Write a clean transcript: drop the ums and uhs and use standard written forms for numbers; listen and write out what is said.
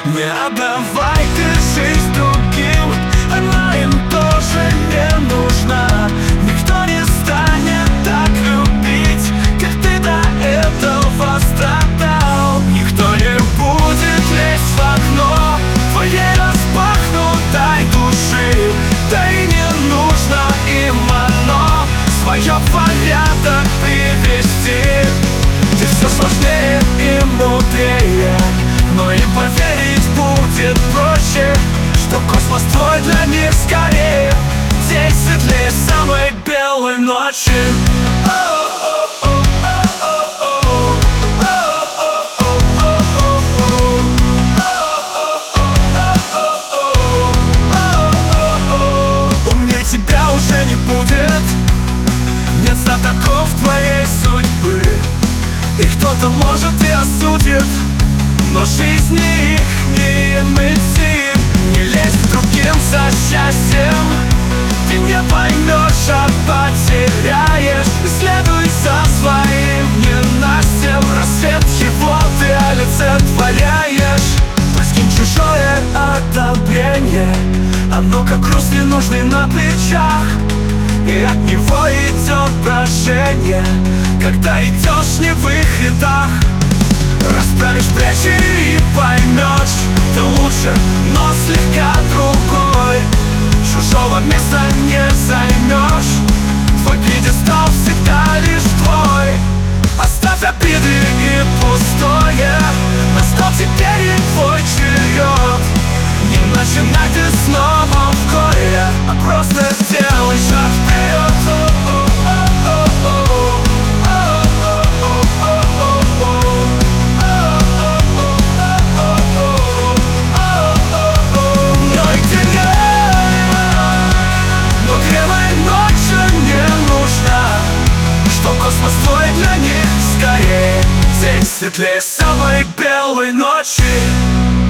Не отдавай ты жизнь другим, она им тоже не нужна. Никто не станет так любить, как ты до этого страдал. Никто не будет лезть в окно твоей распахнутой души. Да и не нужно им оно свое в порядок привести. Ты все сложнее и мудрее, но и поверить будет проще, что космос твой для них скорее день светлее самой белой ночи. Умнее тебя уже не будет, нет знатоков твоей судьбы. И кто-то может и осудит, но жизни их не идти. Не лезь к другим за счастьем, ты не поймешь, а потеряешь. Следуй за своим ненастьем, рассвет его ты олицетворяешь. Раскинь чужое одобрение, оно как груз ненужный на плечах, и от него идет брожение, когда идешь не в их рядах. Расправишь плечи и поймешь, ты лучше, но слегка другой. Чужого места не займешь, твой пьедестал всегда лишь твой. Оставь обиды и пустое, настал теперь и твой черед. Не начинай ты снова в горе, а просто сделай шаг вперед. Космос твой для них скорее день светлее самой белой ночи.